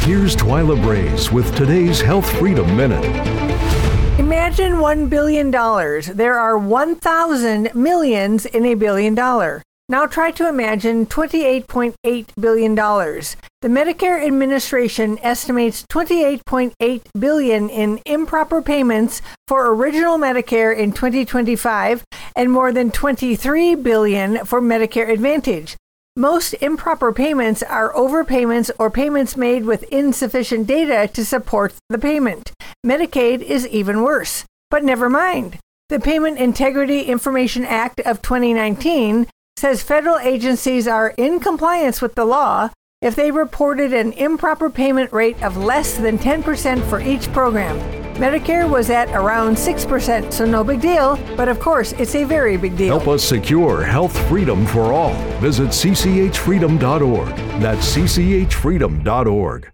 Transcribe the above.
Here's Twyla Braze with today's Health Freedom Minute. Imagine $1 billion. There are 1,000 millions in $1 billion. Now try to imagine $28.8 billion. The Medicare administration estimates $28.8 billion in improper payments for original Medicare in 2025 and more than $23 billion for Medicare Advantage. Most improper payments are overpayments or payments made with insufficient data to support the payment. Medicaid is even worse. But never mind. The Payment Integrity Information Act of 2019 says federal agencies are in compliance with the law if they reported an improper payment rate of less than 10% for each program. Medicare was at around 6%, so no big deal, but of course, it's a very big deal. Help us secure health freedom for all. Visit cchfreedom.org. That's cchfreedom.org.